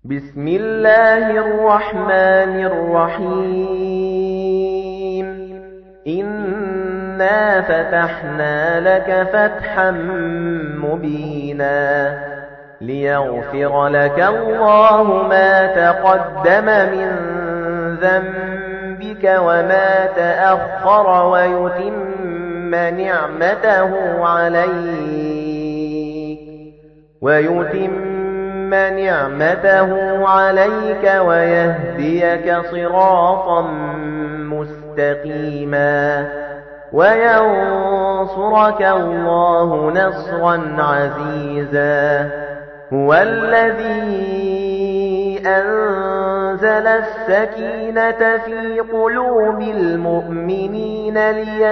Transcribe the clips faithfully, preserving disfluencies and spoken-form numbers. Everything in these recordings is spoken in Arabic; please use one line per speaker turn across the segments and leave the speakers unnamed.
بسم الله الرحمن الرحيم إنا فتحنا لك فتحا مبينا ليغفر لك الله ما تقدم من ذنبك وما تأخر ويتم نعمته عليك ويتم نعمته عليك ويهديك صراطا مستقيما وينصرك الله نصرا عزيزا هو الذي أنزل السكينة في قلوب المؤمنين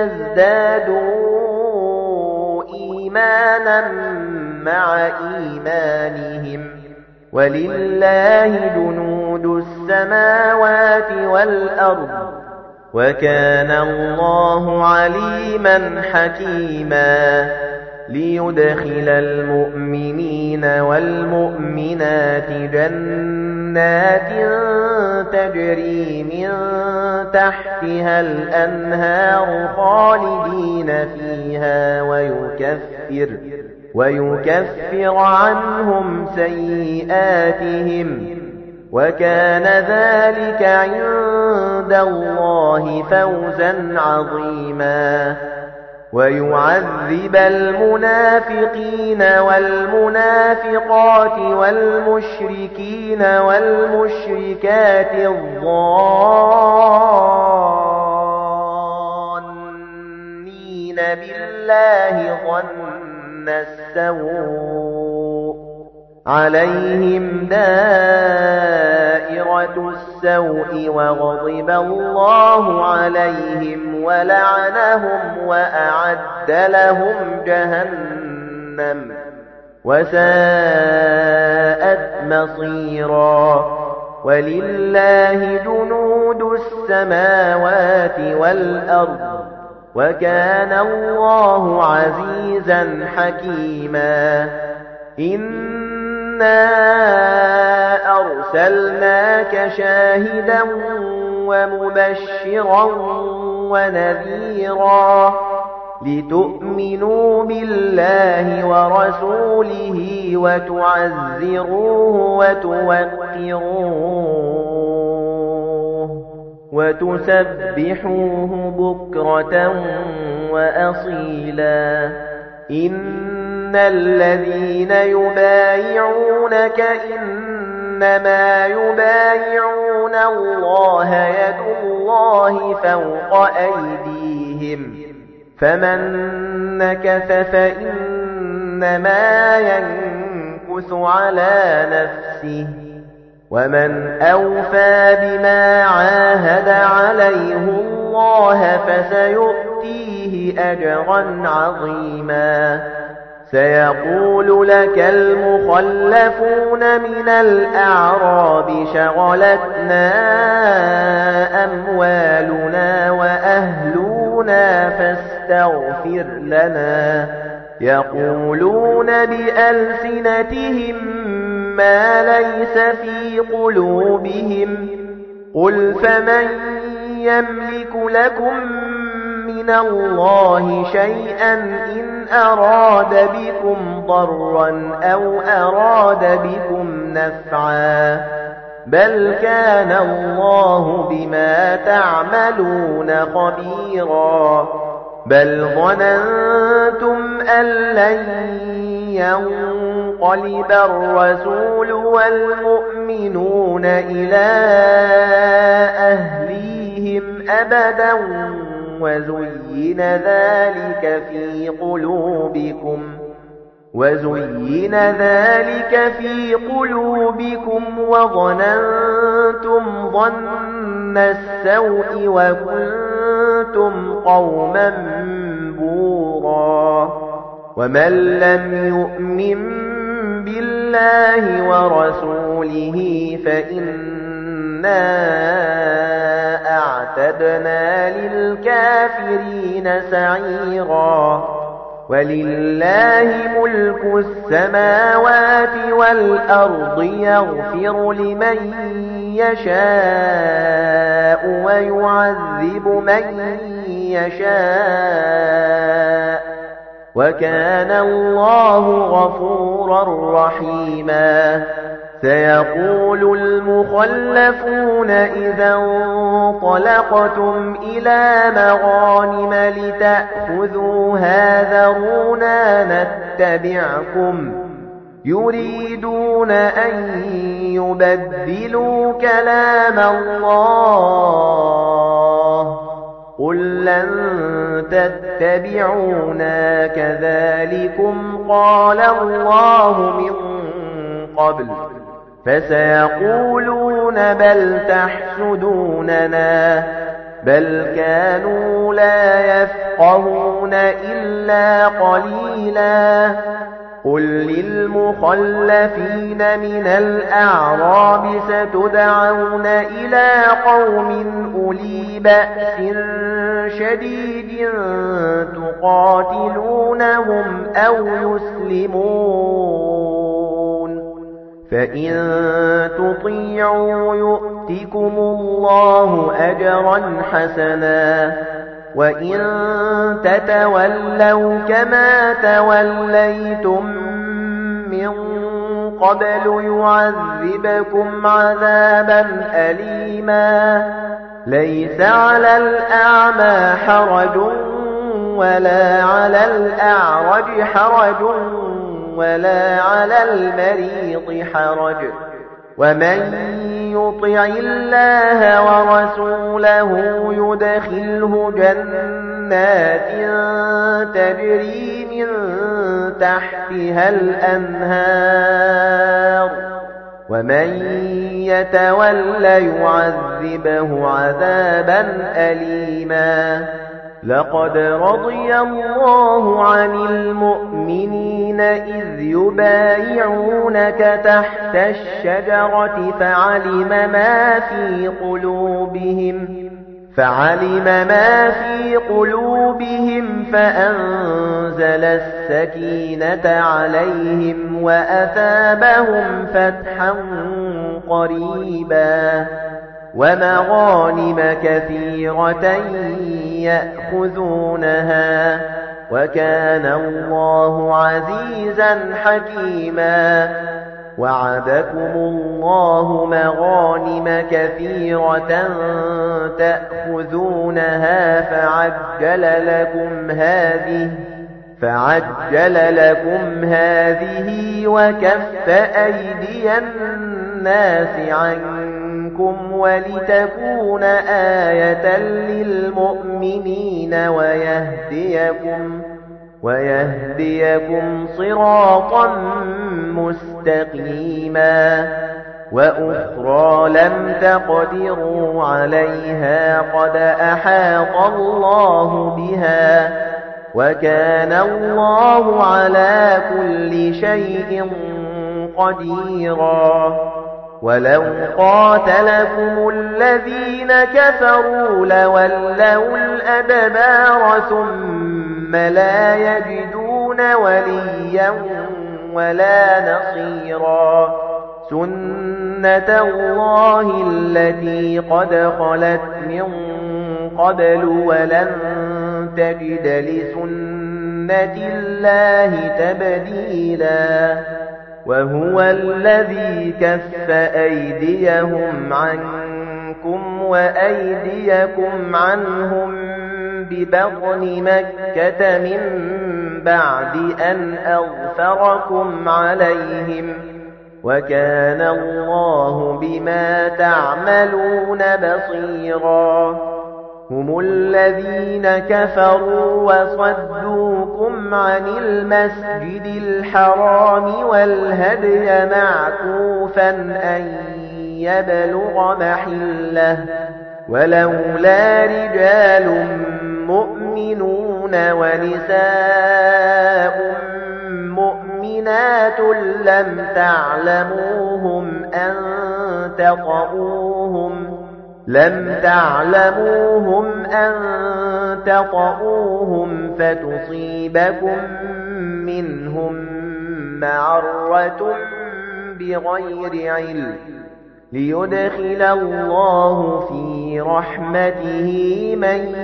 ليزدادوا إيمانا مع إيمانهم ولله جنود السماوات والأرض وكان الله عليما حكيما ليدخل المؤمنين والمؤمنات جنات تجري من تحتها الأنهار خالدين فيها ويكفر ويكفر عنهم سيئاتهم وكان ذلك عند الله فوزا عظيما ويعذب المنافقين والمنافقات والمشركين والمشركات الظانين بالله ظن السوء عليهم دائرة السوء وغضب الله عليهم ولعنهم وأعد لهم جهنم وساءت مصيرا ولله جنود السماوات والأرض وكان الله عزيزا حكيما إنا أرسلناك شاهدا ومبشرا ونذيرا لتؤمنوا بالله ورسوله وتعزروه وتوقروه وتسبحوه بكرة وأصيلا إن الذين يبايعونك إنما يبايعون الله يد الله فوق أيديهم فمن نكث فإنما ينكث على نفسه ومن أوفى بما عاهد عليه الله فسيؤتيه أجرا عظيما سيقول لك المخلفون من الأعراب شغلتنا أموالنا وأهلنا فاستغفر لنا يقولون بألسنتهم ما ليس في قلوبهم قل فمن يملك لكم من الله شيئا إن أراد بكم ضرا أو أراد بكم نفعا بل كان الله بما تعملون خبيرا بل ظننتم أن لن ينقلب الرسول والمؤمنون إلى أهليهم أبدا وزين ذلك في قلوبكم وزين ذلك في قلوبكم وظننتم ظن السوء وكنتم قوما بورا ومن لم يؤمن بالله ورسوله فإنا أعتدنا للكافرين سعيرا وَلِلَّهِ مُلْكُ السَّمَاوَاتِ وَالْأَرْضِ يَغْفِرُ لِمَن يَشَاءُ وَيُعَذِّبُ مَن يَشَاءُ وَكَانَ اللَّهُ غَفُورًا رَّحِيمًا. سيقول المخلفون إذا انطلقتم إلى مغانم لتأخذوها ذرونا نتبعكم يريدون أن يبدلوا كلام الله قل لن تتبعونا كذلكم قال الله من قبل فسيقولون بل تحسدوننا بل كانوا لا يفقهون إلا قليلا. قل للمخلفين من الأعراب ستدعون إلى قوم أولي بأس شديد تقاتلونهم أو يسلمون فإن تطيعوا يؤتكم الله أجرا حسنا وإن تتولوا كما توليتم من قبل يعذبكم عذابا أليما. ليس على الأعمى حرج ولا على الأعرج حرج ولا على المريض حرج ومن يطع الله ورسوله يدخله جنات تجري من تحتها الأنهار ومن يتول يعذبه عذابا أليما. لقد رضي الله عن المؤمنين إذ يبايعونك تحت الشجرة فعلم ما في قلوبهم فعلم ما في قلوبهم فأنزل السكينة عليهم وأثابهم فتحا قريبا ومغانم كثيرة يأخذونها وكان الله عزيزا حكيما. وعدكم الله مغانم كثيرة تأخذونها فعجل لكم هذه فعجل لكم هذه وكف أيدي الناس عنكم ولتكون آية للمؤمنين ويهديكم ويهديكم صراطا مستقيما. وأخرى لم تقدروا عليها قد أحاط الله بها وكان الله على كل شيء قديرا. ولو قاتلكم الذين كفروا لولوا الأدبار ثم لا يجدون وليا ولا نصيرا. سنة الله التي قد خلت من قبل ولن تجد لسنة الله تبديلا. وهو الذي كف أيديهم عنكم وأيديكم عنهم ببطن مكة من بعد أن أغفركم عليهم وكان الله بما تعملون بصيرا. هم الذين كفروا وصدوكم عن المسجد الحرام والهدي معكوفا أن يبلغ محله ولولا رجال مؤمنون ونساء مؤمنات لم تعلموهم أن تطؤوهم لَمْ تَعْلَمُوهُمْ أَن تَطَئُوهُمْ فَتُصِيبَكُم مِّنْهُم مَّعَرَّةٌ بِغَيْرِ عِلْمٍ لِيُدْخِلَ اللَّهُ فِي رَحْمَتِهِ مَن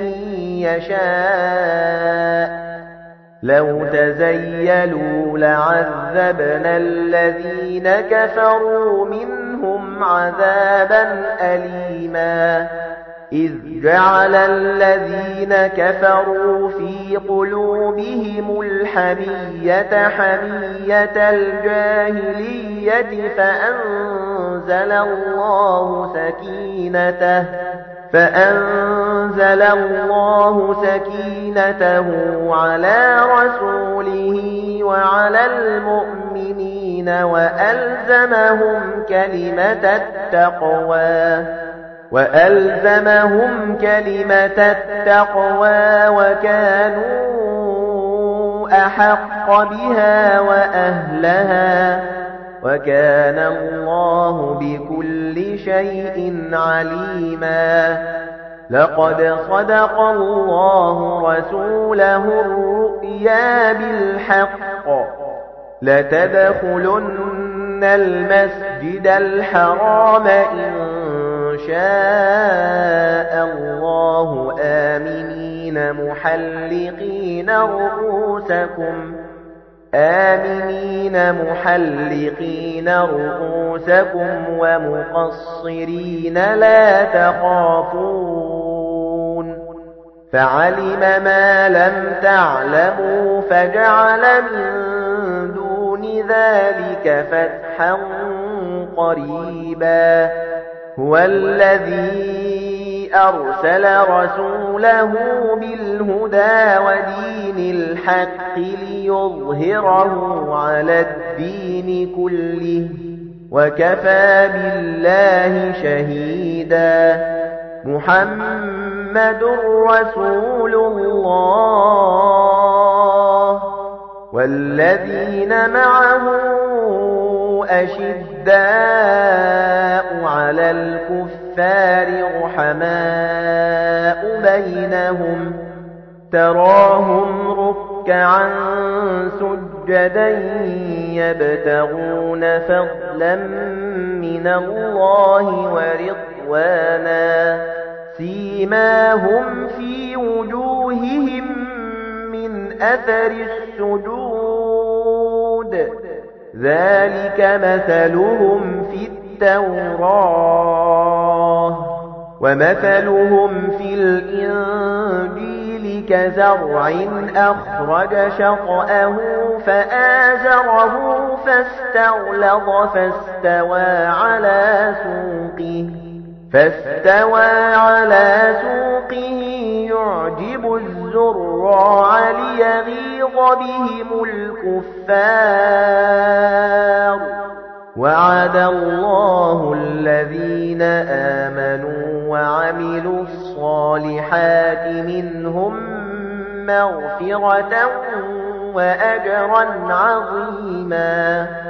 يَشَاءُ لَوْ تَزَيَّلُوا لَعَذَّبْنَا الَّذِينَ كَفَرُوا مِنْهُمْ عَذَابًا أَلِيمًا إِذْ جَعَلَ الَّذِينَ كَفَرُوا فِي قُلُوبِهِمُ الْحَمِيَّةَ حَمِيَّةَ الْجَاهِلِيَّةِ فَأَنزَلَ اللَّهُ سَكِينَتَهُ فَأَنزَلَ اللَّهُ سَكِينَتَهُ عَلَى رَسُولِهِ وَعَلَى الْمُؤْمِنِينَ وَأَلْزَمَهُمْ كَلِمَةَ التَّقْوَى وَأَلْزَمَهُمْ كَلِمَةَ التَّقْوَى وَكَانُوا أَحَقَّ بِهَا وَأَهْلَهَا وَكَانَ اللَّهُ بِكُلِّ شَيْءٍ عَلِيمًا لَقَدْ صَدَقَ اللَّهُ رَسُولَهُ الرُّؤْيَا بِالْحَقِّ لَتَدْخُلُنَّ الْمَسْجِدَ الْحَرَامَ إِن شَاءَ اللَّهُ آمِنِينَ مُحَلِّقِينَ رُءُوسَكُمْ آمِنِينَ مُحَلِّقِينَ رُءُوسَكُمْ وَمُقَصِّرِينَ لَا تَخَافُونَ فَعَلِمَ مَا لَمْ تَعْلَمُوا فَجَعَلَ مِن دُونِ ذَلِكَ فَتْحًا قَرِيبًا هُوَ الَّذِي أَرْسَلَ رَسُولَهُ بِالْهُدَى وَدِينِ الْحَقِّ لِيُظْهِرَهُ عَلَى الدِّينِ كُلِّهِ وَكَفَى بِاللَّهِ شَهِيدًا مُحَمَّدٌ رَّسُولُ اللَّهِ وَالَّذِينَ مَعَهُ أَشِدَّاءُ عَلَى الْكُفَّارِ رُحَمَاءُ بَيْنَهُمْ تَرَاهُمْ رُكَّعًا سُجَّدًا يَبْتَغُونَ فَضْلًا مِّنَ اللَّهِ وَرِضْوَانًا سِيمَاهُمْ فِي وُجُوهِهِم مِّنْ أَثَرِ السُّجُودِ ذَلِكَ مَثَلُهُمْ فِي التَّوْرَاةِ وَمَثَلُهُمْ فِي الْإِنجِيلِ كَزَرْعٍ أَخْرَجَ شَطْأَهُ فَآزَرَهُ فَاسْتَغْلَظَ فَاسْتَوَى عَلَى سُوقِهِ فَاسْتَوَى عَلَى سُوقِهِ يُعْجِبُ الزُّرَّاعَ لِيَغِيظَ بِهِمُ الْكُفَّارَ وَعَدَ اللَّهُ الَّذِينَ آمَنُوا وَعَمِلُوا الصَّالِحَاتِ مِنْهُم مَّغْفِرَةً وَأَجْرًا عَظِيمًا